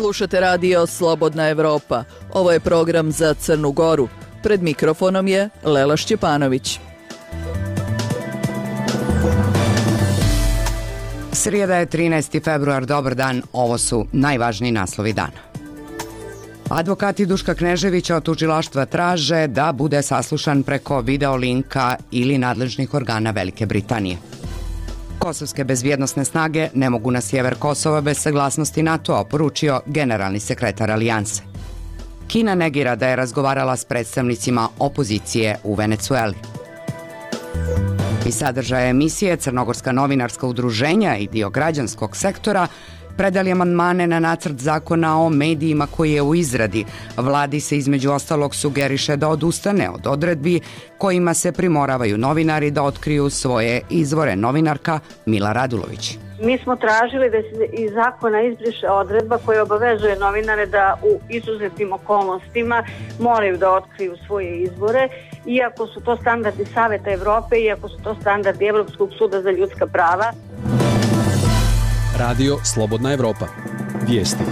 Slušate radio Slobodna Evropa. Ovo je program za Crnu Goru. Pred mikrofonom je Lela Šćepanović. Srijeda je 13. februar, dobar dan, ovo su najvažniji naslovi dana. Advokati Duška Kneževića od tužilaštva traže da bude saslušan preko video linka ili nadležnih organa Velike Britanije. Kosovske bezbjednosne snage ne mogu na sjever Kosova bez saglasnosti NATO-a, poručio generalni sekretar Alijanse. Kina negira da je razgovarala s predstavnicima opozicije u Venecueli. Iz sadržaja emisije Crnogorska novinarska udruženja i dio građanskog sektora predali amandmane na nacrt zakona o medijima koji je u izradi. Vladi se između ostalog sugeriše da odustane od odredbi kojima se primoravaju novinari da otkriju svoje izvore. Novinarka Mila Radulović. Mi smo tražili da se iz zakona izbriše odredba koja obavezuje novinare da u izuzetnim okolnostima moraju da otkriju svoje izvore, iako su to standardi Saveta Evrope, iako su to standardi Evropskog suda za ljudska prava. Radio Slobodna Evropa. Vijesti.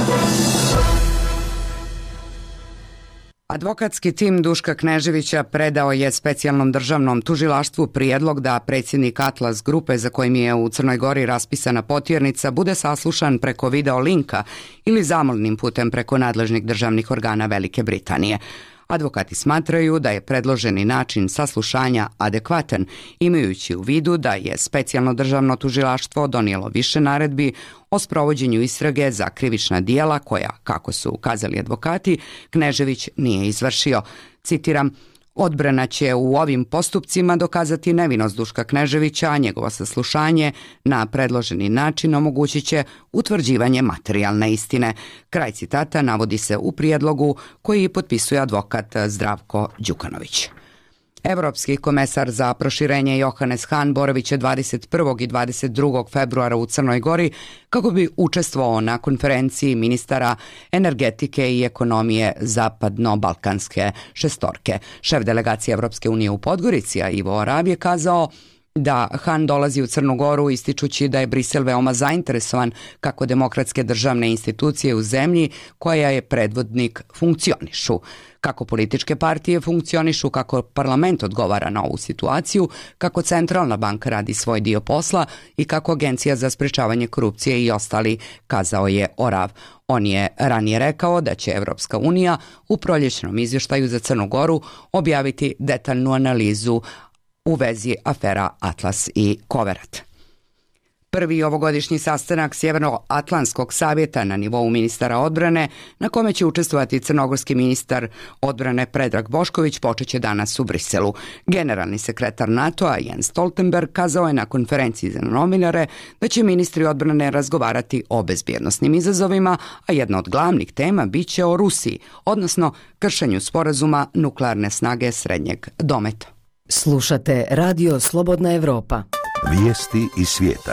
Advokatski tim Duška Kneževića predao je specijalnom državnom tužilaštvu prijedlog da predsjednik Atlas grupe, za kojim je u Crnoj Gori raspisana potjernica, bude saslušan preko video linka ili zamolnim putem preko nadležnih državnih organa Velike Britanije. Advokati smatraju da je predloženi način saslušanja adekvatan, imajući u vidu da je specijalno državno tužilaštvo donijelo više naredbi o sprovođenju istrage za krivična dijela koja, kako su ukazali advokati, Knežević nije izvršio. Citiram: odbrana će u ovim postupcima dokazati nevinost Duška Kneževića, a njegovo saslušanje na predloženi način omogućit će utvrđivanje materijalne istine. Kraj citata navodi se u prijedlogu koji potpisuje advokat Zdravko Đukanović. Evropski komesar za proširenje Johannes Hahn boraviće 21. i 22. februara u Crnoj Gori kako bi učestvovao na konferenciji ministara energetike i ekonomije zapadno-balkanske šestorke. Šef delegacije Evropske unije u Podgorici, Ivo Orav, je kazao da Hahn dolazi u Crnu Goru ističući da je Brisel veoma zainteresovan kako demokratske državne institucije u zemlji koja je predvodnik funkcionišu, kako političke partije funkcionišu, kako parlament odgovara na ovu situaciju, kako centralna banka radi svoj dio posla i kako Agencija za sprečavanje korupcije i ostali, kazao je Orav. On je ranije rekao da će Evropska unija u proljećnom izvještaju za Crnu Goru objaviti detaljnu analizu u vezi afera Atlas i Koverat. Prvi ovogodišnji sastanak Sjevernoatlantskog savjeta na nivou ministara odbrane, na kome će učestvovati crnogorski ministar odbrane Predrag Bošković, počeće danas u Briselu. Generalni sekretar NATO-a Jens Stoltenberg kazao je na konferenciji za novinare da će ministri odbrane razgovarati o bezbjednosnim izazovima, a jedna od glavnih tema biće o Rusiji, odnosno kršenju sporazuma nuklearne snage srednjeg dometa. Slušate radio Slobodna Evropa. Vijesti iz svijeta.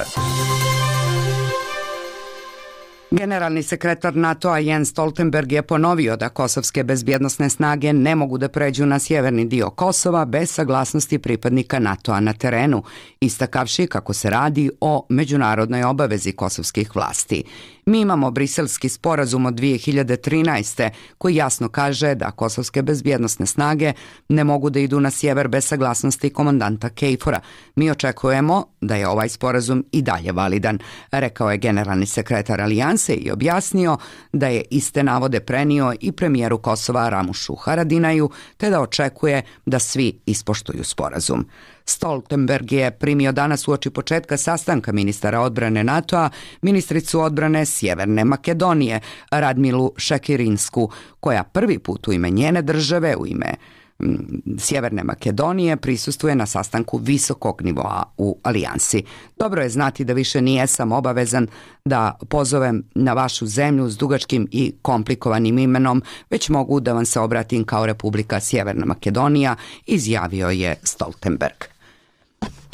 Generalni sekretar NATO-a Jens Stoltenberg je ponovio da kosovske bezbjednosne snage ne mogu da pređu na sjeverni dio Kosova bez saglasnosti pripadnika NATO-a na terenu, istakavši kako se radi o međunarodnoj obavezi kosovskih vlasti. Mi imamo briselski sporazum od 2013. koji jasno kaže da kosovske bezbjednosne snage ne mogu da idu na sjever bez saglasnosti komandanta KFOR-a. Mi očekujemo da je ovaj sporazum i dalje validan, rekao je generalni sekretar Alijanse i objasnio da je iste navode prenio i premijeru Kosova Ramušu Haradinaju, te da očekuje da svi ispoštuju sporazum. Stoltenberg je primio danas uoči početka sastanka ministara odbrane NATO-a ministricu odbrane Sjeverne Makedonije Radmilu Šekirinsku, koja prvi put u ime njene države, u ime Sjeverne Makedonije, prisustvuje na sastanku visokog nivoa u Alijansi. Dobro je znati da više nijesam obavezan da pozovem na vašu zemlju s dugačkim i komplikovanim imenom, već mogu da vam se obratim kao Republika Sjeverna Makedonija, izjavio je Stoltenberg.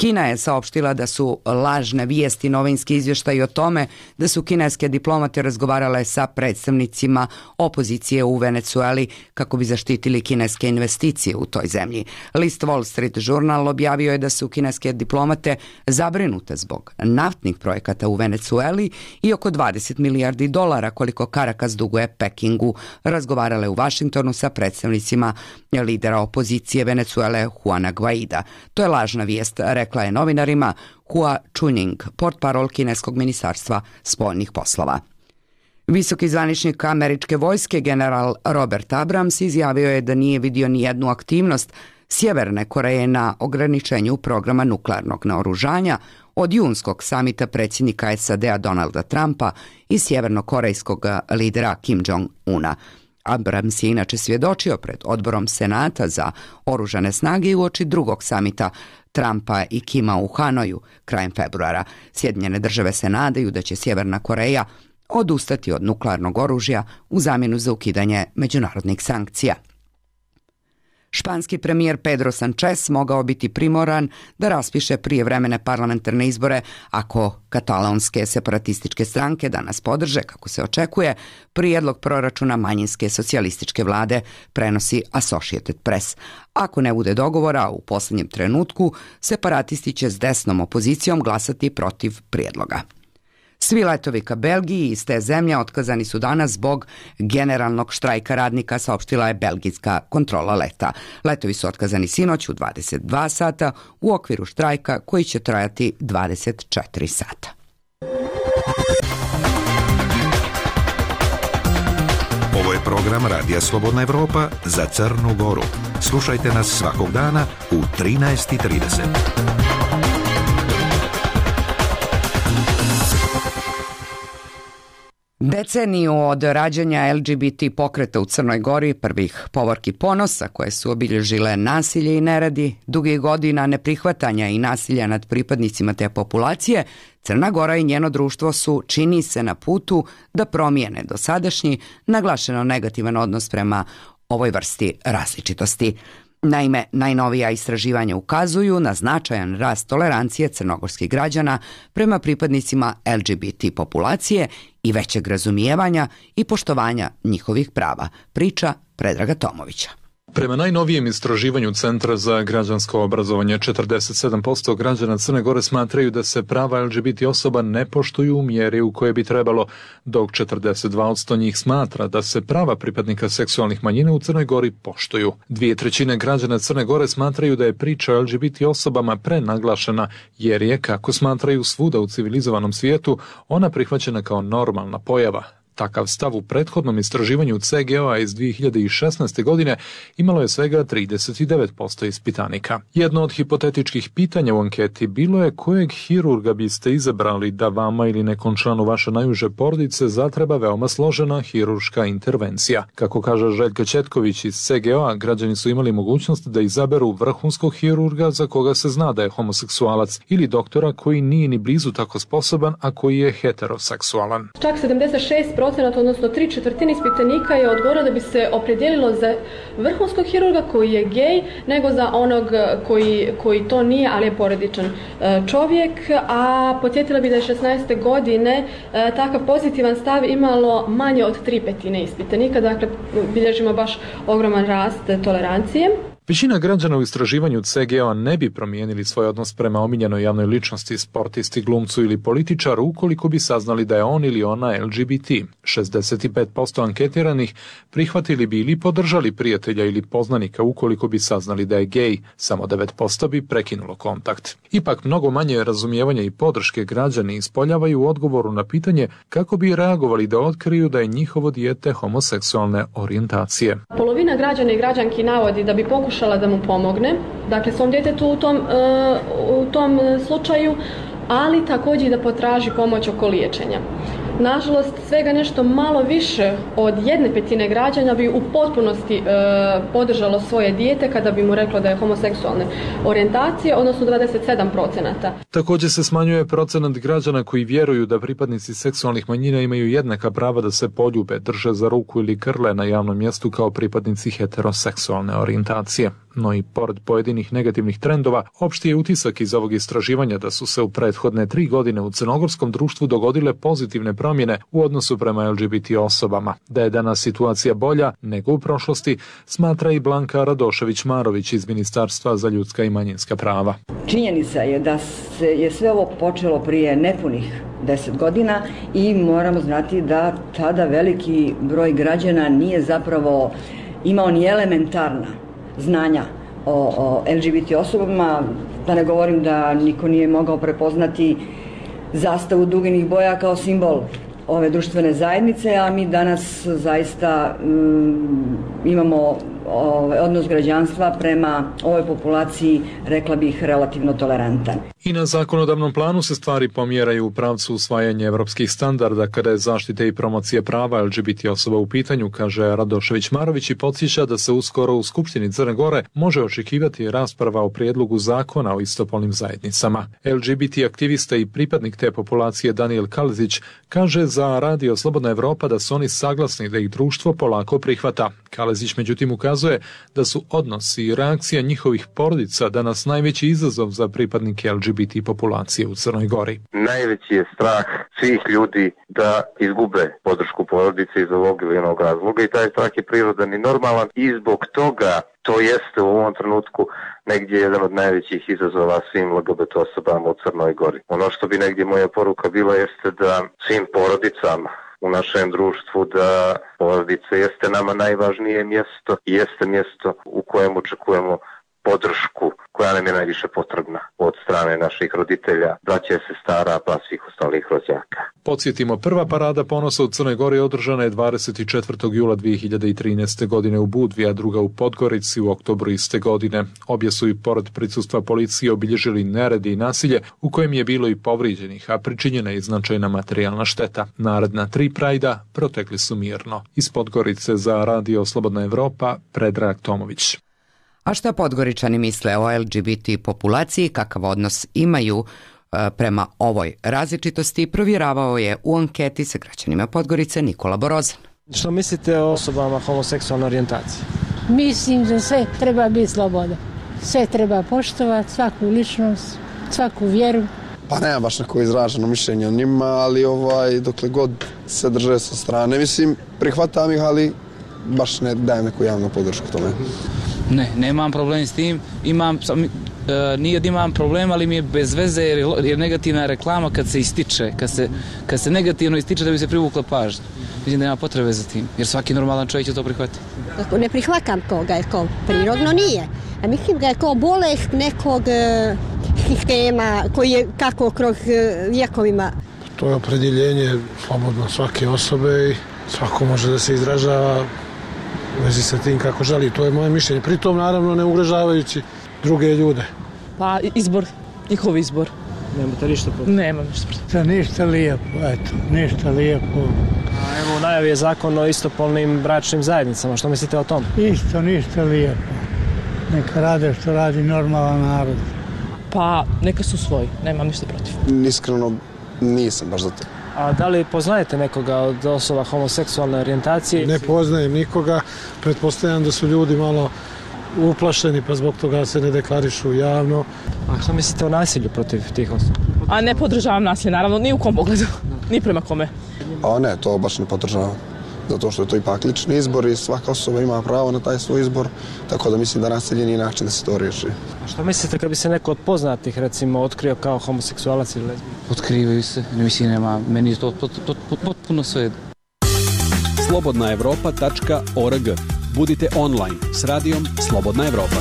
Kina je saopštila da su lažne vijesti novinski izvještaji o tome da su kineske diplomate razgovarale sa predstavnicima opozicije u Venecueli kako bi zaštitili kineske investicije u toj zemlji. List Wall Street Journal objavio je da su kineske diplomate zabrinute zbog naftnih projekata u Venecueli i oko 20 milijardi dolara koliko Caracas duguje Pekingu, razgovarale u Vašingtonu sa predstavnicima lidera opozicije Venecuele Juana Guaida. To je lažna vijest, rekla je novinarima Hua Chunying, portparol kineskog ministarstva spoljnih poslova. Visoki zvaničnik američke vojske general Robert Abrams izjavio je da nije vidio ni jednu aktivnost Sjeverne Koreje na ograničenju programa nuklearnog naoružanja od junskog samita predsjednika SAD-a Donalda Trumpa i sjevernokorejskog lidera Kim Jong-una. Abrams je inače svjedočio pred odborom Senata za oružane snage i uoči drugog samita Trumpa i Kima u Hanoju krajem februara. Sjedinjene države se nadaju da će Sjeverna Koreja odustati od nuklearnog oružja u zamjenu za ukidanje međunarodnih sankcija. Španski premijer Pedro Sánchez mogao biti primoran da raspiše prijevremene parlamentarne izbore ako katalonske separatističke stranke danas podrže, kako se očekuje, prijedlog proračuna manjinske socijalističke vlade, prenosi Associated Press. Ako ne bude dogovora, u posljednjem trenutku separatisti će s desnom opozicijom glasati protiv prijedloga. Svi letovi ka Belgiji iz te zemlje otkazani su danas zbog generalnog štrajka radnika, saopštila je belgijska kontrola leta. Letovi su otkazani sinoć u 22 sata u okviru štrajka koji će trajati 24 sata. Ovo je program Radija Slobodna Evropa za Crnu Goru. Slušajte nas svakog dana u 13:30. Deceniju od rađanja LGBT pokreta u Crnoj Gori, prvih povorki ponosa koje su obilježile nasilje i neredi, dugih godina neprihvatanja i nasilja nad pripadnicima te populacije, Crna Gora i njeno društvo su, čini se, na putu da promijene dosadašnji, naglašeno negativan odnos prema ovoj vrsti različitosti. Naime, najnovija istraživanja ukazuju na značajan rast tolerancije crnogorskih građana prema pripadnicima LGBT populacije i većeg razumijevanja i poštovanja njihovih prava, priča Predraga Tomovića. Prema najnovijem istraživanju Centra za građansko obrazovanje, 47% građana Crne Gore smatraju da se prava LGBT osoba ne poštuju u mjeri u koje bi trebalo, dok 42% njih smatra da se prava pripadnika seksualnih manjina u Crnoj Gori poštuju. 2/3 građana Crne Gore smatraju da je priča o LGBT osobama prenaglašena, jer je, kako smatraju svuda u civilizovanom svijetu, ona prihvaćena kao normalna pojava. Takav stav u prethodnom istraživanju CGO-a iz 2016. godine imalo je svega 39% ispitanika. Jedno od hipotetičkih pitanja u anketi bilo je kojeg hirurga biste izabrali da vama ili nekom članu vaše najuže porodice zatreba veoma složena hirurška intervencija. Kako kaže Željka Četković iz CGO-a, građani su imali mogućnost da izaberu vrhunskog hirurga za koga se zna da je homoseksualac ili doktora koji nije ni blizu tako sposoban, a koji je heteroseksualan. Čak 76%, odnosno 3/4 ispitanika je odgovorilo da bi se opredijelilo za vrhunskog hirurga koji je gej, nego za onog koji to nije, ali je porodičan čovjek. A podsjetila bi da je 16. godine takav pozitivan stav imalo manje od 3/5 ispitanika, dakle bilježimo baš ogroman rast tolerancije. Većina građana u istraživanju CGO-a ne bi promijenili svoj odnos prema omiljenoj javnoj ličnosti, sportisti, glumcu ili političaru ukoliko bi saznali da je on ili ona LGBT. 65% anketiranih prihvatili bi ili podržali prijatelja ili poznanika ukoliko bi saznali da je gej, samo 9% bi prekinulo kontakt. Ipak mnogo manje razumijevanja i podrške građani ispoljavaju u odgovoru na pitanje kako bi reagovali da otkriju da je njihovo dijete homoseksualne orijentacije. Polovina građana i građanki navodi da bi pokušala da mu pomogne, dakle svom djetetu u tom slučaju, ali također i da potraži pomoć oko liječenja. Nažalost, svega nešto malo više od 1/5 građana bi u potpunosti podržalo svoje dijete kada bi mu reklo da je homoseksualne orijentacije, odnosno 27%. Također se smanjuje procenat građana koji vjeruju da pripadnici seksualnih manjina imaju jednaka prava da se poljube, drže za ruku ili grle na javnom mjestu kao pripadnici heteroseksualne orijentacije. No i pored pojedinih negativnih trendova, opšti je utisak iz ovog istraživanja da su se u prethodne 3 godine u crnogorskom društvu dogodile pozitivne promjene u odnosu prema LGBT osobama. Da je danas situacija bolja nego u prošlosti, smatra i Blanka Radošević-Marović iz Ministarstva za ljudska i manjinska prava. Činjenica je da je sve ovo počelo prije nepunih 10 godina i moramo znati da tada veliki broj građana nije zapravo imao ni elementarna znanja o LGBT osobama, da ne govorim da niko nije mogao prepoznati zastavu duginih boja kao simbol ove društvene zajednice, a mi danas zaista imamo odnos građanstva prema ovoj populaciji, rekla bih, relativno tolerantan. I na zakonodavnom planu se stvari pomjeraju u pravcu usvajanja evropskih standarda kada je zaštite i promocije prava LGBT osoba u pitanju, kaže Radošević-Marović i podsjeća da se uskoro u Skupštini Crne Gore može očekivati rasprava o prijedlogu zakona o istopolnim zajednicama. LGBT aktivista i pripadnik te populacije Daniel Kalezić kaže za Radio Slobodna Evropa da su oni saglasni da ih društvo polako prihvata. Kalezić međutim ukazuje da su odnosi i reakcija njihovih porodica danas najveći izazov za pripadnike LGBT populacije u Crnoj Gori. Najveći je strah svih ljudi da izgube podršku porodice iz ovog ili onog razloga i taj strah je prirodan i normalan i zbog toga to jeste u ovom trenutku negdje jedan od najvećih izazova svim LGBT osobama u Crnoj Gori. Ono što bi negdje moja poruka bila jeste da svim porodicama u našem društvu, da porodica jeste nama najvažnije mjesto i jeste mjesto u kojem očekujemo podršku koja nam je najviše potrebna od strane naših roditelja, braće, sestara, pa svih ostalih rođaka. Podsjetimo, prva parada ponosa u Crnoj Gori održana je 24. jula 2013. godine u Budvi, a druga u Podgorici u oktobru iste godine. Obje su i pored prisustva policije obilježili neredi i nasilje u kojem je bilo i povrijeđenih, a pričinjena je značajna materijalna šteta. Naredna 3 prajda protekli su mirno. Iz Podgorice za Radio Slobodna Evropa, Predrag Tomović. A šta Podgoričani misle o LGBT populaciji, kakav odnos imaju prema ovoj različitosti, provjeravao je u anketi sa građanima Podgorice Nikola Borozan. Što mislite o osobama homoseksualne orijentacije? Mislim da sve treba biti sloboda. Sve treba poštovati, svaku ličnost, svaku vjeru. Pa nema baš neko izraženo mišljenje o njima, ali dokle god se drže sa strane, mislim, prihvatam ih, ali baš ne dajem neku javnu podršku tome. Ne, nemam problem s tim, nije da imam problem, ali mi je bez veze jer negativna reklama kad se ističe, kad se negativno ističe da bi se privukla pažnja. Mislim da nema potrebe za tim, jer svaki normalan čovjek će to prihvatiti. Ne prihvatam koga je ko, prirodno nije. A mislim da je ko bolest nekog sistema koji je kako kroz vjekovima. To je opredjeljenje slobodno svake osobe i svako može da se izražava u vezi sa tim kako želi. To je moje mišljenje. Pritom, naravno, ne ugrožavajući druge ljude. Pa izbor, njihov izbor. Nemate ništa protiv? Nemam ništa protiv. Ništa lijepo, eto, ništa lijepo. A evo, u najavi je zakon o istopolnim bračnim zajednicama. Što mislite o tom? Isto, ništa lijepo. Neka rade što radi normalan narod. Pa, neka su svoji, nemam ništa protiv. Iskreno, nisam baš za to. A da li poznajete nekoga od osoba homoseksualne orijentacije? Ne poznajem nikoga, pretpostavljam da su ljudi malo uplašeni pa zbog toga se ne deklarišu javno. A što mislite o nasilju protiv tih osoba? A ne podržavam nasilje, naravno, ni u kom pogledu, ni prema kome. A ne, to baš ne podržavam. Zato što je to ipak lični izbor i svaka osoba ima pravo na taj svoj izbor, tako da mislim da nasilje nije način da se to riješi. A što mislite kad bi se neko od poznatih, recimo, otkrio kao homoseksualac ili lezbijka? Otkrivaju se, mislim, nema, meni je to potpuno sve. slobodnaevropa.org. Budite online s radijom Slobodna Evropa.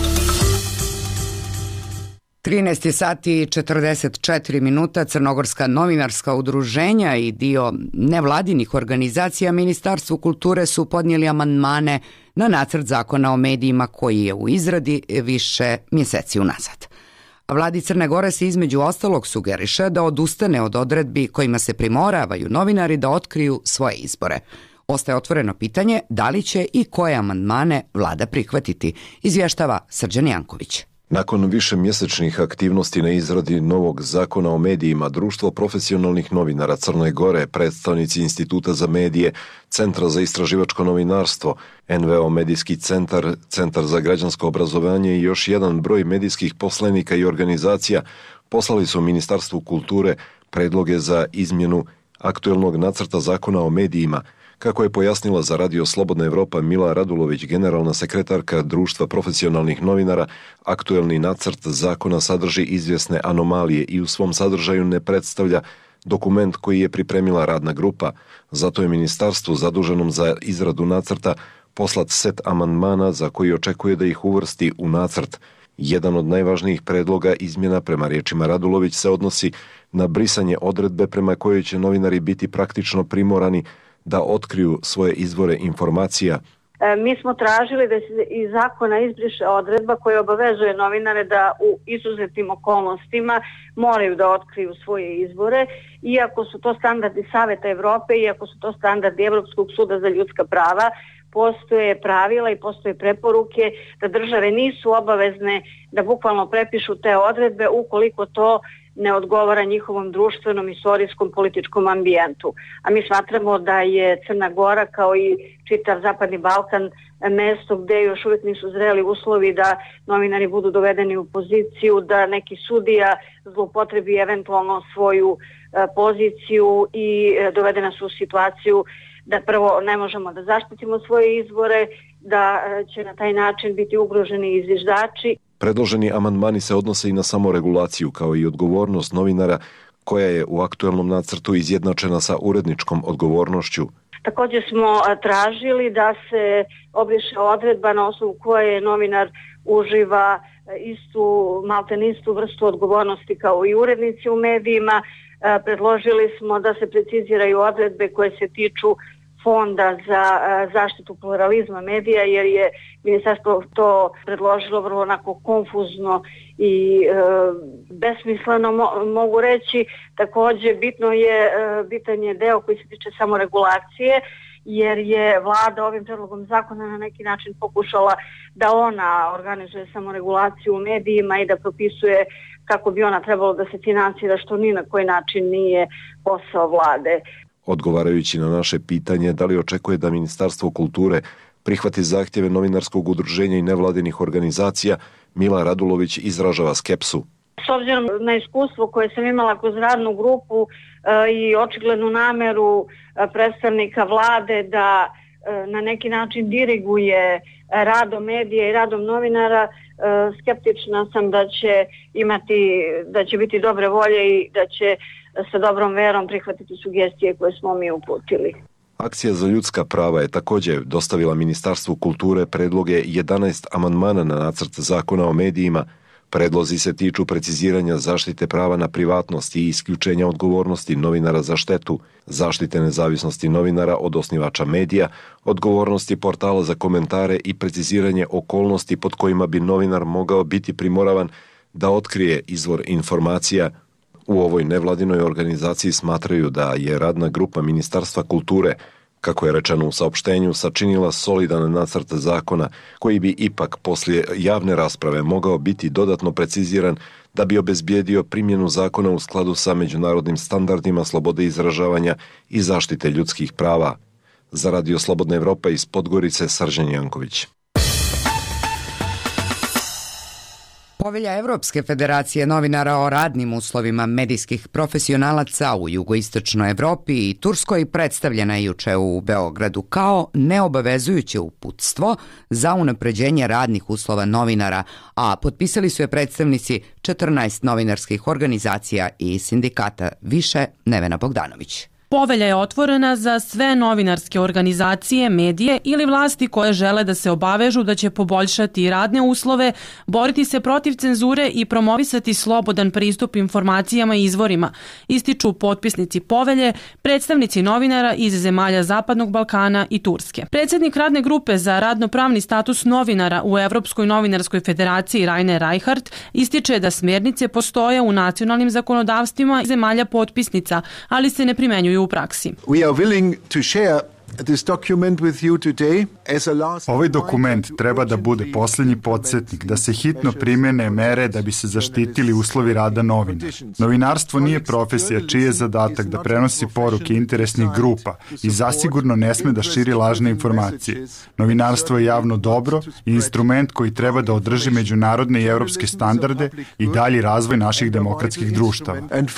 13 sati i 44 minuta. Crnogorska novinarska udruženja i dio nevladinih organizacija Ministarstvu kulture su podnijeli amandmane na nacrt zakona o medijima koji je u izradi više mjeseci unazad. Vladi Crne Gore se između ostalog sugeriše da odustane od odredbi kojima se primoravaju novinari da otkriju svoje izbore. Ostaje otvoreno pitanje da li će i koje amandmane vlada prihvatiti, izvještava Srđan Janković. Nakon višemjesečnih aktivnosti na izradi novog zakona o medijima, Društvo profesionalnih novinara Crne Gore, predstavnici Instituta za medije, Centra za istraživačko novinarstvo, NVO medijski centar, Centar za građansko obrazovanje i još jedan broj medijskih poslanika i organizacija poslali su Ministarstvu kulture predloge za izmjenu aktuelnog nacrta zakona o medijima. Kako je pojasnila za Radio Slobodna Evropa Mila Radulović, generalna sekretarka Društva profesionalnih novinara, aktuelni nacrt zakona sadrži izvjesne anomalije i u svom sadržaju ne predstavlja dokument koji je pripremila radna grupa. Zato je ministarstvu zaduženom za izradu nacrta poslat set amandmana za koji očekuje da ih uvrsti u nacrt. Jedan od najvažnijih predloga izmjena, prema riječima Radulović, se odnosi na brisanje odredbe prema kojoj će novinari biti praktično primorani da otkriju svoje izvore informacija. Mi smo tražili da se iz zakona izbriše odredba koja obavezuje novinare da u izuzetnim okolnostima moraju da otkriju svoje izvore, iako su to standardi Saveta Evrope, iako su to standardi Evropskog suda za ljudska prava, postoje pravila i postoje preporuke da države nisu obavezne da bukvalno prepišu te odredbe ukoliko to ne odgovara njihovom društvenom, istorijskom, političkom ambijentu. A mi smatramo da je Crna Gora kao i čitav Zapadni Balkan mesto gdje još uvijek nisu zreli uslovi da novinari budu dovedeni u poziciju, da neki sudija zloupotrebi eventualno svoju poziciju i dovede nas u situaciju da prvo ne možemo da zaštitimo svoje izvore, da će na taj način biti ugroženi i zviždači. Predloženi amandmani se odnose i na samoregulaciju, kao i odgovornost novinara, koja je u aktuelnom nacrtu izjednačena sa uredničkom odgovornošću. Također smo tražili da se obriše odredba na osnovu koje novinar uživa maltene istu vrstu odgovornosti kao i urednici u medijima. Predložili smo da se preciziraju odredbe koje se tiču Fonda za zaštitu pluralizma medija, jer je ministarstvo to predložilo vrlo onako konfuzno i besmisleno, mogu reći. Također bitan je deo koji se tiče samoregulacije, jer je vlada ovim predlogom zakona na neki način pokušala da ona organizuje samoregulaciju u medijima i da propisuje kako bi ona trebalo da se financira, što ni na koji način nije posao vlade. Odgovarajući na naše pitanje da li očekuje da Ministarstvo kulture prihvati zahtjeve novinarskog udruženja i nevladinih organizacija, Mila Radulović izražava skepsu. S obzirom na iskustvo koje sam imala kroz radnu grupu i očiglednu nameru predstavnika vlade da na neki način diriguje radom medija i radom novinara, skeptična sam da će biti dobre volje i da će sa dobrom verom prihvatiti sugestije koje smo mi uputili. Akcija za ljudska prava je također dostavila Ministarstvu kulture predloge 11 amandmana na nacrt zakona o medijima. Predlozi se tiču preciziranja zaštite prava na privatnost i isključenja odgovornosti novinara za štetu, zaštite nezavisnosti novinara od osnivača medija, odgovornosti portala za komentare i preciziranje okolnosti pod kojima bi novinar mogao biti primoravan da otkrije izvor informacija. U ovoj nevladinoj organizaciji smatraju da je radna grupa Ministarstva kulture, kako je rečeno u saopštenju, sačinila solidan nacrt zakona koji bi ipak poslije javne rasprave mogao biti dodatno preciziran da bi obezbijedio primjenu zakona u skladu sa međunarodnim standardima slobode izražavanja i zaštite ljudskih prava. Za Radio Slobodna Evropa iz Podgorice, Srđan Janković. Povelja Evropske federacije novinara o radnim uslovima medijskih profesionalaca u jugoistočnoj Evropi i Turskoj predstavljena je juče u Beogradu kao neobavezujuće uputstvo za unapređenje radnih uslova novinara, a potpisali su je predstavnici 14 novinarskih organizacija i sindikata. Više Nevena Bogdanović. Povelja je otvorena za sve novinarske organizacije, medije ili vlasti koje žele da se obavežu da će poboljšati radne uslove, boriti se protiv cenzure i promovisati slobodan pristup informacijama i izvorima, ističu potpisnici povelje, predstavnici novinara iz zemalja Zapadnog Balkana i Turske. Predsjednik radne grupe za radnopravni status novinara u Evropskoj novinarskoj federaciji Rainer Reichart ističe da smjernice postoje u nacionalnim zakonodavstvima zemalja potpisnica, ali se ne primenjuju u praksi. We are willing to share Ovaj dokument treba da bude posljednji podsjetnik da se hitno primene mere da bi se zaštitili uslovi rada novina. Novinarstvo nije profesija čiji je zadatak da prenosi poruke interesnih grupa i zasigurno ne sme da širi lažne informacije. Novinarstvo je javno dobro i instrument koji treba da održi međunarodne i evropske standarde i dalji razvoj naših demokratskih društava.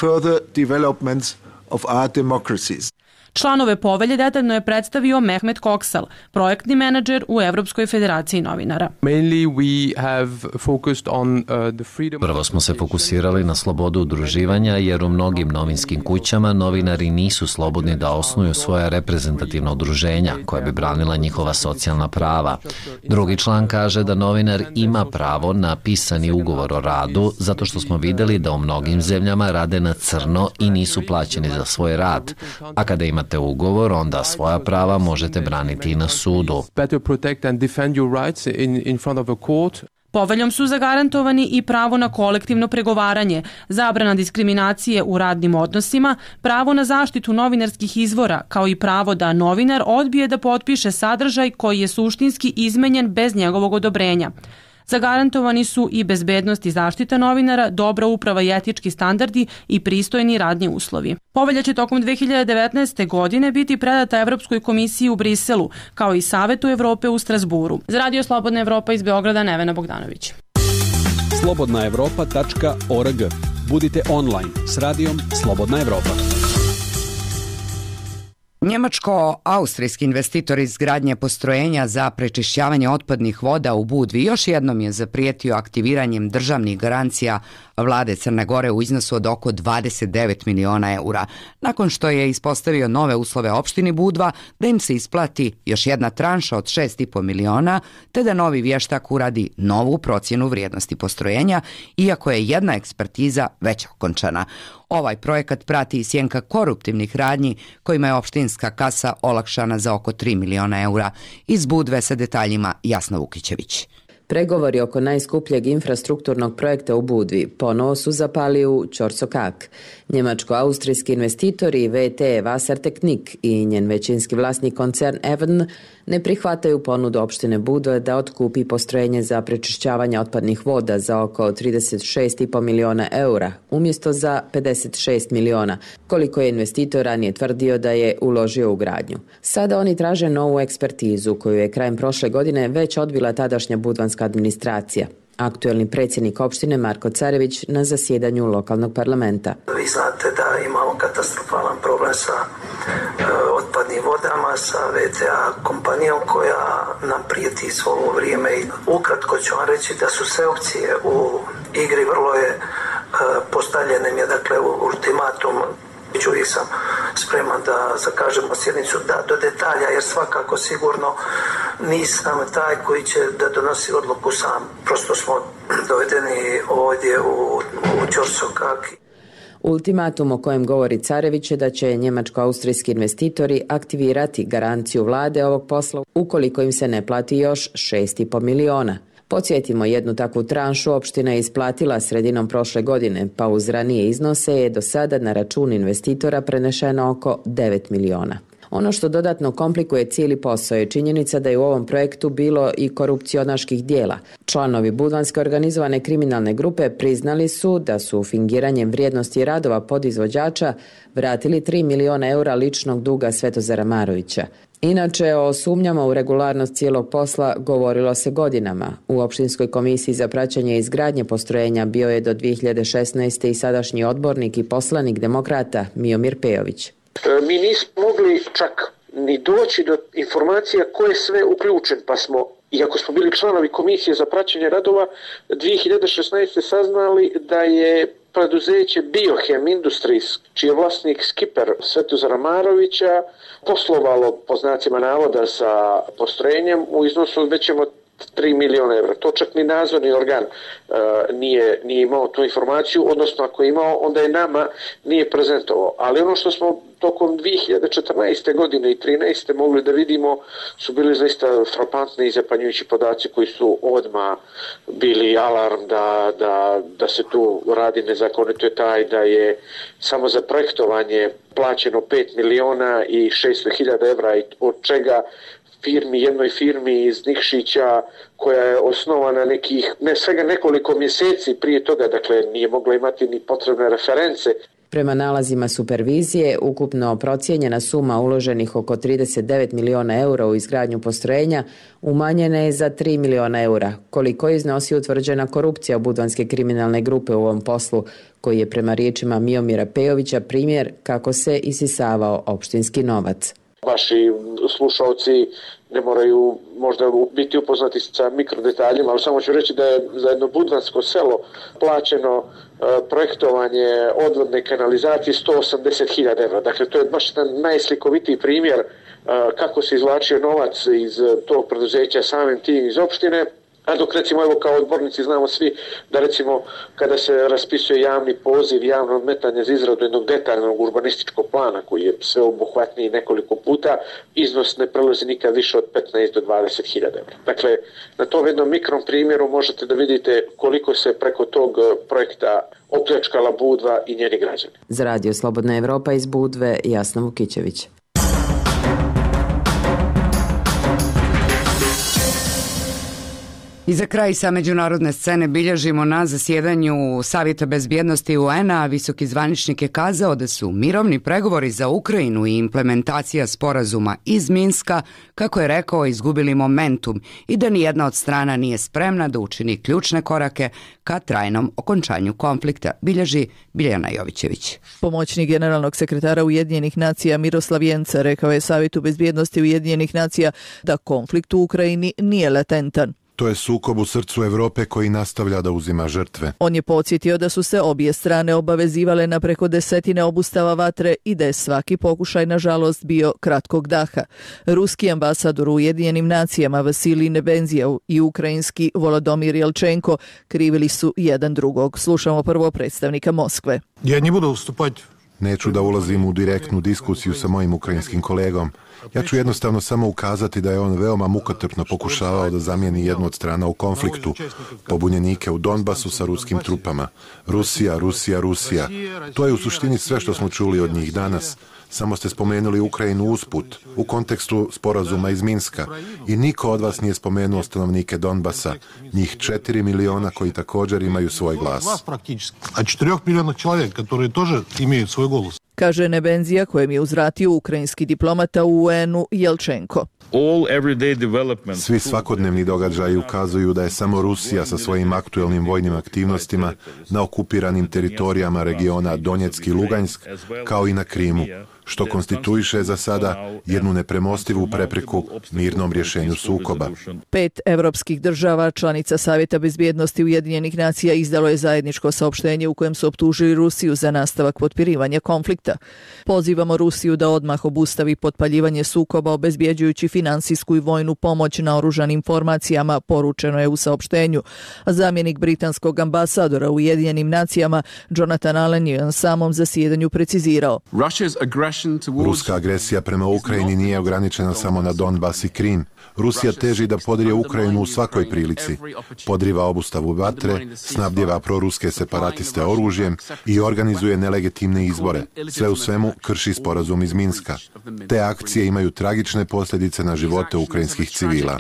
Članove povelje detaljno je predstavio Mehmet Koksal, projektni menadžer u Evropskoj federaciji novinara. Prvo smo se fokusirali na slobodu udruživanja jer u mnogim novinskim kućama novinari nisu slobodni da osnuju svoja reprezentativna udruženja koja bi branila njihova socijalna prava. Drugi član kaže da novinar ima pravo na pisani ugovor o radu zato što smo videli da u mnogim zemljama rade na crno i nisu plaćeni za svoj rad. A kada imate ugovor, onda svoja prava možete braniti i na sudu. Poveljom su zagarantovani i pravo na kolektivno pregovaranje, zabrana diskriminacije u radnim odnosima, pravo na zaštitu novinarskih izvora, kao i pravo da novinar odbije da potpiše sadržaj koji je suštinski izmenjen bez njegovog odobrenja. Zagarantovani su i bezbednost i zaštita novinara, dobra uprava i etički standardi i pristojni radni uslovi. Povelja će tokom 2019. godine biti predata Evropskoj komisiji u Briselu, kao i Savetu Evrope u Strasburu. Za Radio Slobodna Evropa iz Beograda, Nevena Bogdanović. slobodnaevropa.org. Budite online s radijom Slobodna Evropa. Njemačko-austrijski investitor izgradnje postrojenja za prečišćavanje otpadnih voda u Budvi još jednom je zaprijetio aktiviranjem državnih garancija vlade Crne Gore u iznosu od oko 29 miliona eura, nakon što je ispostavio nove uslove opštini Budva da im se isplati još jedna tranša od 6,5 miliona, te da novi vještak uradi novu procjenu vrijednosti postrojenja, iako je jedna ekspertiza već okončana. Ovaj projekat prati i sjenka koruptivnih radnji kojima je opštinska kasa olakšana za oko 3 miliona eura. Iz Budve sa detaljima Jasna Vukićević. Pregovori oko najskupljeg infrastrukturnog projekta u Budvi ponovo su zapali u Ćorsokak. Njemačko-austrijski investitori VT Wassertechnik i njen većinski vlasnik koncern Evn ne prihvataju ponudu opštine Budve da otkupi postrojenje za prečišćavanje otpadnih voda za oko 36,5 miliona eura, umjesto za 56 miliona, koliko je investitor ranije tvrdio da je uložio u gradnju. Sada oni traže novu ekspertizu koju je krajem prošle godine već odbila tadašnja budvanska administracija. Aktuelni predsjednik opštine Marko Carević na zasjedanju lokalnog parlamenta. Vi znate da imamo katastrofalan problem sa otpadnim vodama, sa VTA kompanijom koja nam prijeti svo ovo vrijeme. I ukratko ću vam reći da su sve opcije u igri, vrlo je postavljene mi je dakle ultimatum. Uvijek sam spreman da zakažemo sjednicu do detalja, jer svakako sigurno nisam taj koji će da donosi odluku sam. Prosto smo dovedeni ovdje u Ćorsokak. Ultimatum o kojem govori Carević je da će njemačko-austrijski investitori aktivirati garanciju vlade ovog posla ukoliko im se ne plati još 6,5 miliona. Podsjetimo, jednu takvu tranšu opština je isplatila sredinom prošle godine, pa uz ranije iznose je do sada na račun investitora prenešeno oko 9 miliona. Ono što dodatno komplikuje cijeli posao je činjenica da je u ovom projektu bilo i korupcionaških dijela. Članovi budvanske organizovane kriminalne grupe priznali su da su fingiranjem vrijednosti radova podizvođača vratili 3 miliona eura ličnog duga Svetozara Marovića. Inače, o sumnjama u regularnost cijelog posla govorilo se godinama. U opštinskoj komisiji za praćenje izgradnje postrojenja bio je do 2016. i sadašnji odbornik i poslanik demokrata Miomir Pejović. Mi nismo mogli čak ni doći do informacija ko je sve uključen, pa smo, iako smo bili članovi komisije za praćenje radova, 2016. saznali da je preduzeće Biohem Industries, čiji je vlasnik skiper Svetozara Marovića, poslovalo po znacima navoda sa postrojenjem u iznosu većem od 3 miliona evra. To čak ni nadzorni organ nije imao tu informaciju, odnosno ako je imao, onda je nama nije prezentovao. Ali ono što smo tokom 2014. godine i 2013. mogli da vidimo su bili zaista frapantni i zapanjujući podaci koji su odmah bili alarm da se tu radi nezakonito, je taj da je samo za projektovanje plaćeno 5 miliona i 600.000 evra, od čega jednoj firmi iz Nikšića koja je osnovana svega nekoliko mjeseci prije toga, dakle nije mogla imati ni potrebne reference. Prema nalazima supervizije, ukupno procijenjena suma uloženih oko 39 miliona eura u izgradnju postrojenja umanjena je za 3 miliona eura, koliko iznosi utvrđena korupcija budvanske kriminalne grupe u ovom poslu, koji je prema riječima Miomira Pejovića primjer kako se isisavao opštinski novac. Vaši slušalci ne moraju možda biti upoznati sa mikrodetaljima, ali samo ću reći da je za jedno budvansko selo plaćeno projektovanje odvodne kanalizacije 180.000 evra. Dakle, to je baš najslikovitiji primjer kako se izvlačio novac iz tog preduzeća samim tim iz opštine. A dok recimo evo kao odbornici znamo svi da recimo kada se raspisuje javni poziv, javno odmetanje za izradu jednog detaljnog urbanističkog plana koji je sveobuhvatniji nekoliko puta, iznos ne prelazi nikad više od 15 do 20.000 evra. Dakle, na tom jednom mikrom primjeru možete da vidite koliko se preko tog projekta opljačkala Budva i njeni građani. Za Radio Slobodna Evropa iz Budve, Jasna Vukićević. I za kraj sa međunarodne scene bilježimo na zasjedanju Savjeta bezbjednosti UN-a. Visoki zvaničnik je kazao da su mirovni pregovori za Ukrajinu i implementacija sporazuma iz Minska, kako je rekao, izgubili momentum i da nijedna od strana nije spremna da učini ključne korake ka trajnom okončanju konflikta, bilježi Biljana Jovićević. Pomoćnik generalnog sekretara Ujedinjenih nacija Miroslav Jenca rekao je Savjetu bezbjednosti Ujedinjenih nacija da konflikt u Ukrajini nije latentan. To je sukob u srcu Evrope koji nastavlja da uzima žrtve. On je podsjetio da su se obje strane obavezivale na preko 10 obustava vatre i da je svaki pokušaj, nažalost, bio kratkog daha. Ruski ambasador u Ujedinjenim nacijama Vasilij Nebenzijev i ukrajinski Volodomir Jelčenko krivili su jedan drugog. Slušamo prvo predstavnika Moskve. Neću da ulazim u direktnu diskusiju sa mojim ukrajinskim kolegom. Ja ću jednostavno samo ukazati da je on veoma mukotrpno pokušavao da zamijeni jednu od strana u konfliktu, pobunjenike u Donbasu sa ruskim trupama. Rusija, Rusija, Rusija. To je u suštini sve što smo čuli od njih danas. Samo ste spomenuli Ukrajinu usput, u kontekstu sporazuma iz Minska. I niko od vas nije spomenuo stanovnike Donbasa, njih 4 miliona koji također imaju svoj glas. A 4 miliona čovjeka, koji također imaju svoj glas. Kaže Nebenzija, kojem je uzvratio ukrajinski diplomata u UN-u Jelčenko. Svi svakodnevni događaji ukazuju da je samo Rusija sa svojim aktuelnim vojnim aktivnostima na okupiranim teritorijama regiona Donjeck i Lugansk, kao i na Krimu, što konstituiše za sada jednu nepremostivu prepreku mirnom rješenju sukoba. 5 evropskih država, članica Savjeta bezbjednosti Ujedinjenih nacija, izdalo je zajedničko saopštenje u kojem su optužili Rusiju za nastavak potpirivanja konflikta. Pozivamo Rusiju da odmah obustavi potpaljivanje sukoba, obezbjeđujući finansijsku i vojnu pomoć naoružanim formacijama, poručeno je u saopštenju. Zamjenik britanskog ambasadora u Ujedinjenim nacijama Jonathan Allen je na samom zasjedanju precizirao: Ruska agresija prema Ukrajini nije ograničena samo na Donbas i Krim. Rusija teži da podrije Ukrajinu u svakoj prilici. Podriva obustavu vatre, snabdjeva proruske separatiste oružjem i organizuje nelegitimne izbore. Sve u svemu krši sporazum iz Minska. Te akcije imaju tragične posljedice na živote ukrajinskih civila.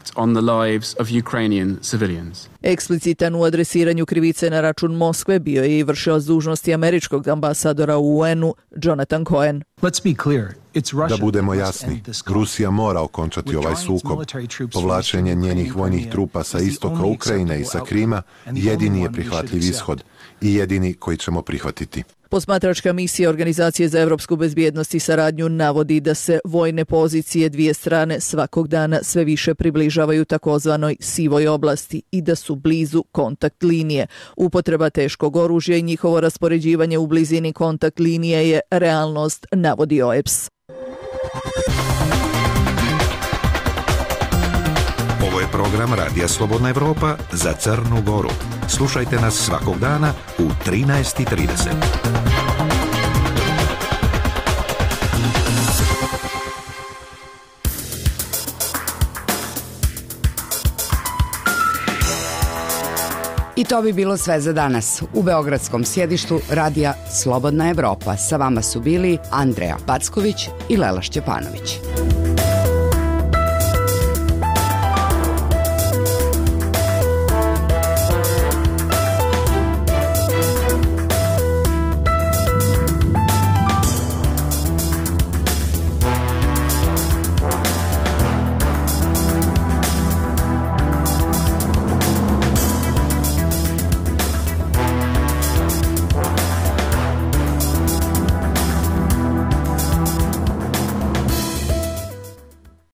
Eksplicitan u adresiranju krivice na račun Moskve bio je i vršilac dužnosti američkog ambasadora u UN-u Jonathan Cohen. Da budemo jasni, Rusija mora okončati ovaj sukob. Povlačenje njenih vojnih trupa sa istoka Ukrajine i sa Krima jedini je prihvatljiv ishod i jedini koji ćemo prihvatiti. Posmatračka misija Organizacije za evropsku bezbjednost i saradnju navodi da se vojne pozicije dvije strane svakog dana sve više približavaju takozvanoj sivoj oblasti i da su blizu kontakt linije. Upotreba teškog oružja i njihovo raspoređivanje u blizini kontakt linije je realnost, navodi OEBS. Ovo je program program Radija Slobodna Evropa za Crnu Goru. Slušajte nas svakog dana u 13:30. I to bi bilo sve za danas. U beogradskom sjedištu Radija Slobodna Evropa sa vama su bili Andreja Packović i Lela Šćepanović.